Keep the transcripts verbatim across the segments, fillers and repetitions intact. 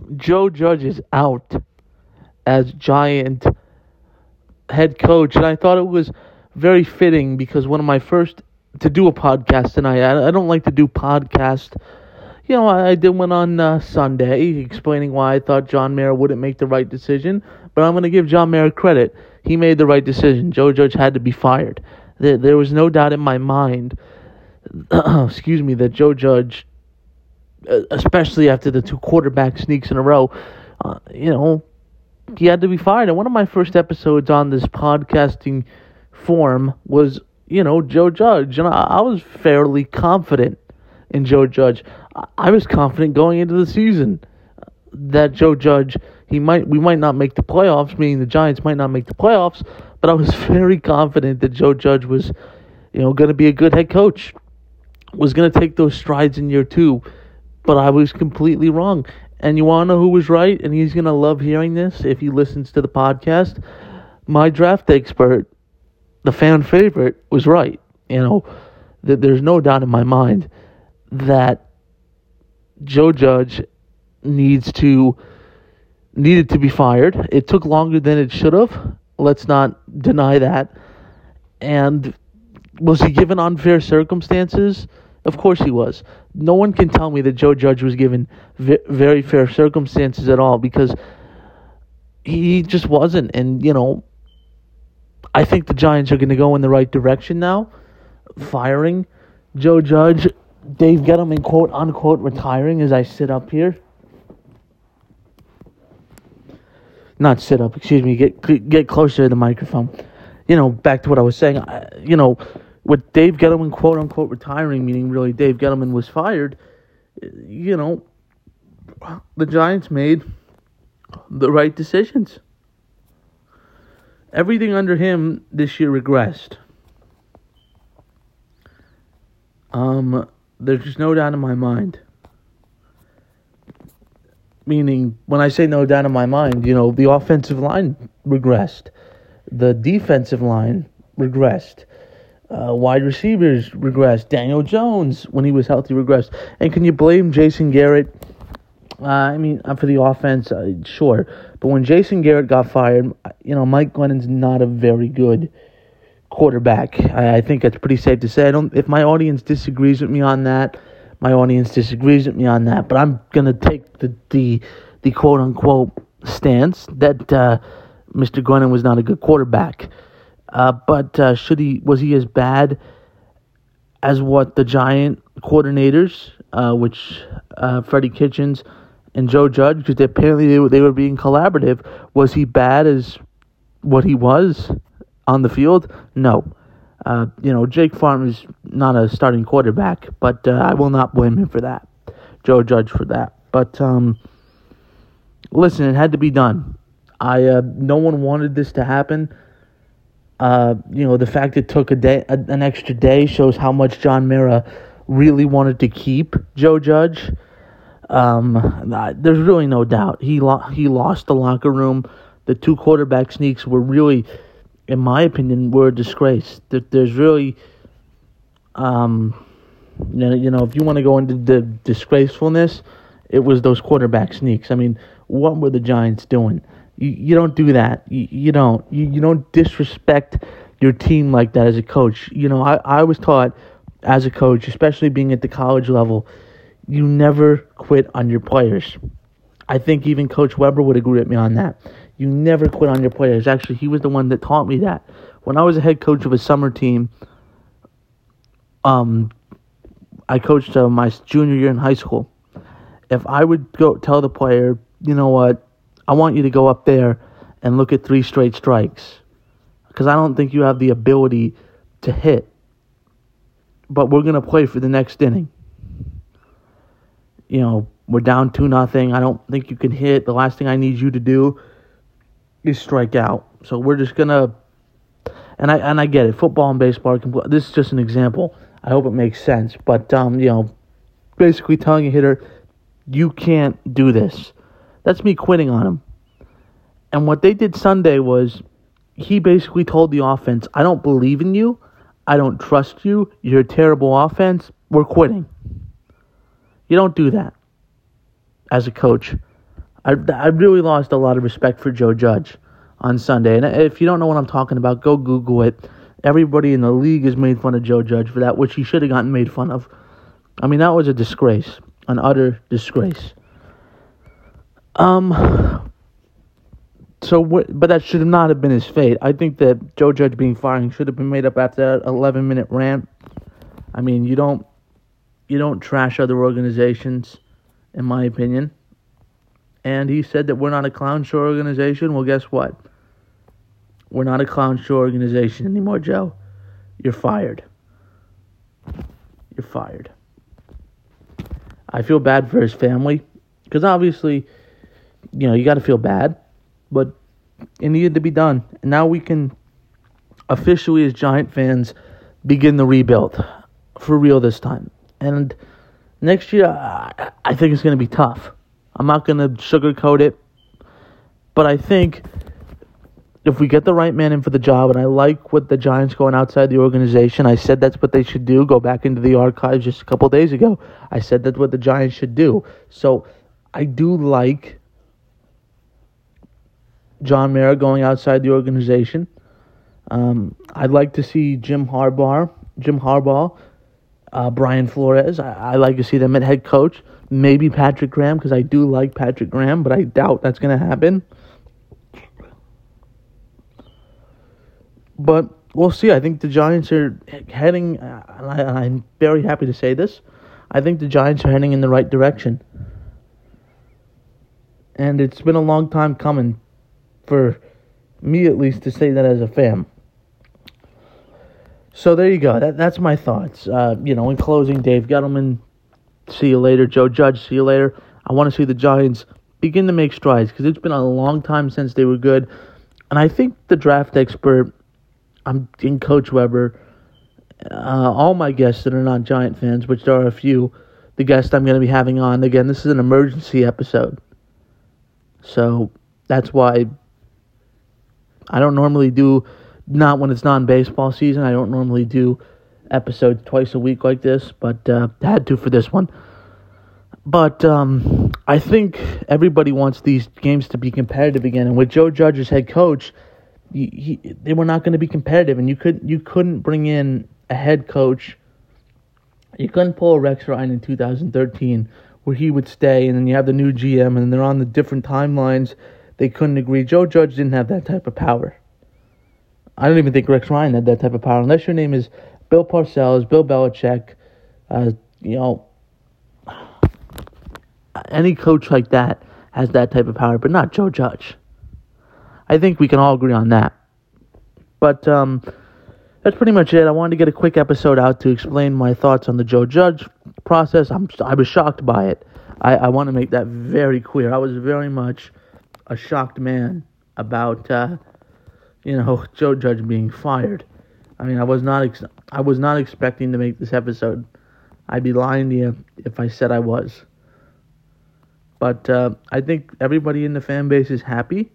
Joe Judge is out as Giant head coach, and I thought it was very fitting because one of my first to do a podcast tonight. I, I don't like to do podcasts. You know, I, I did one on uh, Sunday explaining why I thought John Mara wouldn't make the right decision, but I'm going to give John Mara credit. He made the right decision. Joe Judge had to be fired. There, there was no doubt in my mind, excuse me, that Joe Judge, especially after the two quarterback sneaks in a row, uh, you know, he had to be fired. And one of my first episodes on this podcasting form was, you know, Joe Judge. And I, I was fairly confident in Joe Judge. I, I was confident going into the season that Joe Judge, he might we might not make the playoffs, meaning the Giants might not make the playoffs, but I was very confident that Joe Judge was, you know, going to be a good head coach, was going to take those strides in year two, but I was completely wrong. And you want to know who was right? And he's going to love hearing this if he listens to the podcast. My draft expert, the fan favorite, was right. You know, th- there's no doubt in my mind that Joe Judge needs to needed to be fired. It took longer than it should have. Let's not deny that. And was he given unfair circumstances? Of course he was. No one can tell me that Joe Judge was given v- very fair circumstances at all, because he just wasn't. And, you know, I think the Giants are going to go in the right direction now, firing Joe Judge. Dave Gettleman, quote unquote, retiring as I sit up here. Not sit up, excuse me, get get closer to the microphone. You know, back to what I was saying. I, you know, with Dave Gettleman, quote unquote, retiring, meaning really Dave Gettleman was fired, you know, the Giants made the right decisions. Everything under him this year regressed. Um, there's just no doubt in my mind. Meaning, when I say no doubt in my mind, you know, the offensive line regressed. The defensive line regressed. Uh, wide receivers regressed. Daniel Jones, when he was healthy, regressed. And can you blame Jason Garrett? Uh, I mean, for the offense, uh, sure. But when Jason Garrett got fired, you know, Mike Glennon's not a very good quarterback. I, I think that's pretty safe to say. I don't. If my audience disagrees with me on that, my audience disagrees with me on that. But I'm gonna take the the, the quote unquote stance that uh, Mister Glennon was not a good quarterback. Uh, but uh, should he was he as bad as what the Giant coordinators, uh, which uh, Freddie Kitchens and Joe Judge, because apparently they were, they were being collaborative, was he bad as what he was on the field? No. Uh, you know, Jake Farm is not a starting quarterback, but uh, I will not blame him for that. Joe Judge for that. But um, listen, it had to be done. I uh, no one wanted this to happen. Uh, you know, the fact it took a day, a, an extra day, shows how much John Mara really wanted to keep Joe Judge. Um, there's really no doubt he lo- he lost the locker room. The two quarterback sneaks were really, in my opinion, were a disgrace. There's really, um, you know, if you want to go into the disgracefulness, it was those quarterback sneaks. I mean, what were the Giants doing? You, you don't do that. You, you don't. You, you don't disrespect your team like that as a coach. You know, I, I was taught as a coach, especially being at the college level, you never quit on your players. I think even Coach Weber would agree with me on that. You never quit on your players. Actually, he was the one that taught me that. When I was a head coach of a summer team, um, I coached uh, my junior year in high school. If I would go tell the player, you know what, I want you to go up there and look at three straight strikes, because I don't think you have the ability to hit, but we're going to play for the next inning. You know, we're down two nothing. I don't think you can hit. The last thing I need you to do is strike out. So we're just gonna, and I and I get it. Football and baseball are compl- this is just an example. I hope it makes sense. But um, you know, basically telling a hitter, you can't do this. That's me quitting on him. And what they did Sunday was, he basically told the offense, I don't believe in you. I don't trust you. You're a terrible offense. We're quitting. You don't do that as a coach. I, I really lost a lot of respect for Joe Judge on Sunday. And if you don't know what I'm talking about, go Google it. Everybody in the league has made fun of Joe Judge for that, which he should have gotten made fun of. I mean, that was a disgrace, an utter disgrace. Um, so, but that should not have been his fate. I think that Joe Judge being fired should have been made up after that eleven-minute rant. I mean, you don't, you don't trash other organizations, in my opinion. And he said that we're not a clown show organization. Well, guess what? We're not a clown show organization anymore, Joe. You're fired. You're fired. I feel bad for his family, because obviously, you know, you got to feel bad, but it needed to be done. And now we can officially, as Giant fans, begin the rebuild for real this time. And next year, I, I think it's going to be tough. I'm not going to sugarcoat it, but I think if we get the right man in for the job, and I like what the Giants going outside the organization, I said that's what they should do. Go back into the archives just a couple days ago. I said that's what the Giants should do. So I do like John Mara going outside the organization. Um, I'd like to see Jim Harbaugh, Jim Harbaugh, uh, Brian Flores. I, I like to see them at head coach. Maybe Patrick Graham, because I do like Patrick Graham, but I doubt that's going to happen. But we'll see. I think the Giants are heading, uh, and, I, and I'm very happy to say this, I think the Giants are heading in the right direction. And it's been a long time coming, for me at least, to say that as a fan. So there you go. That That's my thoughts. Uh, you know, in closing, Dave Gettleman, see you later. Joe Judge, see you later. I want to see the Giants begin to make strides, because it's been a long time since they were good. And I think the draft expert, I'm in Coach Weber, uh, all my guests that are not Giant fans, which there are a few, the guests I'm going to be having on. Again, this is an emergency episode. So that's why I don't normally do, not when it's non-baseball season, I don't normally do episodes twice a week like this, but uh, had to for this one. But um, I think everybody wants these games to be competitive again. And with Joe Judge as head coach, he, he, they were not going to be competitive. And you, could, you couldn't bring in a head coach. You couldn't pull a Rex Ryan in two thousand thirteen where he would stay, and then you have the new G M, and they're on the different timelines. They couldn't agree. Joe Judge didn't have that type of power. I don't even think Rex Ryan had that type of power, unless your name is Bill Parcells, Bill Belichick, uh, you know, any coach like that has that type of power, but not Joe Judge. I think we can all agree on that. But um, that's pretty much it. I wanted to get a quick episode out to explain my thoughts on the Joe Judge process. I'm, I was shocked by it. I, I want to make that very clear. I was very much a shocked man about, uh, you know, Joe Judge being fired. I mean, I was not ex- I was not expecting to make this episode. I'd be lying to you if I said I was. But uh, I think everybody in the fan base is happy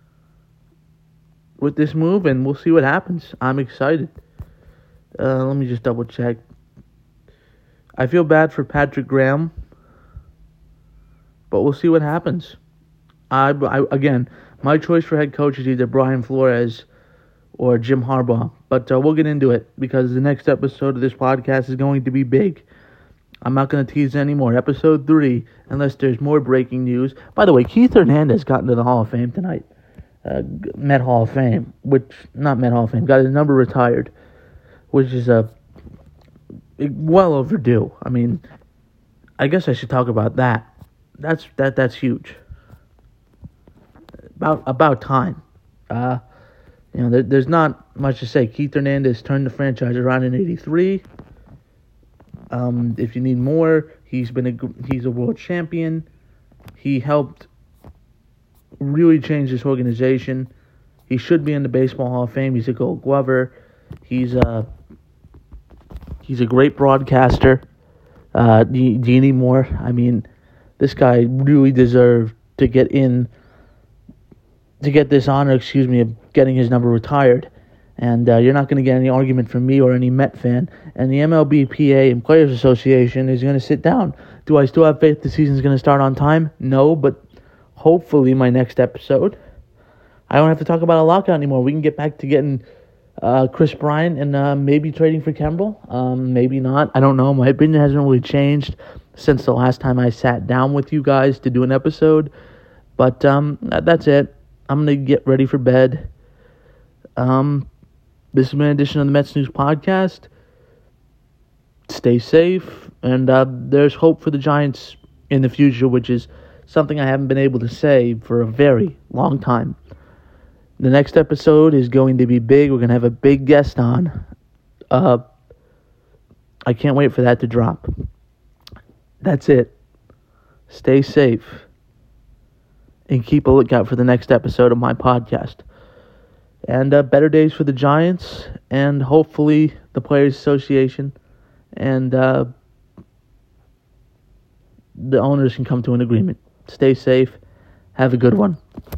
with this move, and we'll see what happens. I'm excited. Uh, let me just double check. I feel bad for Patrick Graham, but we'll see what happens. I, I again, my choice for head coach is either Brian Flores or Jim Harbaugh. But uh, we'll get into it, because the next episode of this podcast is going to be big. I'm not going to tease anymore. Episode three, unless there's more breaking news. By the way, Keith Hernandez got into the Hall of Fame tonight. Uh, Met Hall of Fame, which, not Met Hall of Fame, got his number retired, which is a uh, well overdue. I mean, I guess I should talk about that. That's that. That's huge. About about time. Uh, you know, there, there's not much to say. Keith Hernandez turned the franchise around in eighty-three. Um, if you need more, he's been a he's a world champion. He helped really change this organization. He should be in the Baseball Hall of Fame. He's a Gold Glover. He's a he's a great broadcaster. Uh, do, you, do you need more? I mean, this guy really deserved to get in, to get this honor, excuse me, of getting his number retired. And uh, you're not going to get any argument from me or any Met fan. And the M L B P A and Players Association is going to sit down. Do I still have faith the season's going to start on time? No, but hopefully my next episode, I don't have to talk about a lockout anymore. We can get back to getting uh, Chris Bryant and uh, maybe trading for Kemba. Um, maybe not. I don't know. My opinion hasn't really changed since the last time I sat down with you guys to do an episode. But um, that's it. I'm going to get ready for bed. Um, this has been an edition of the Mets News Podcast. Stay safe. And uh, there's hope for the Giants in the future, which is something I haven't been able to say for a very long time. The next episode is going to be big. We're going to have a big guest on. Uh, I can't wait for that to drop. That's it. Stay safe. And keep a lookout for the next episode of my podcast. And uh, better days for the Giants. And hopefully the Players Association. And uh, the owners can come to an agreement. Stay safe. Have a good one.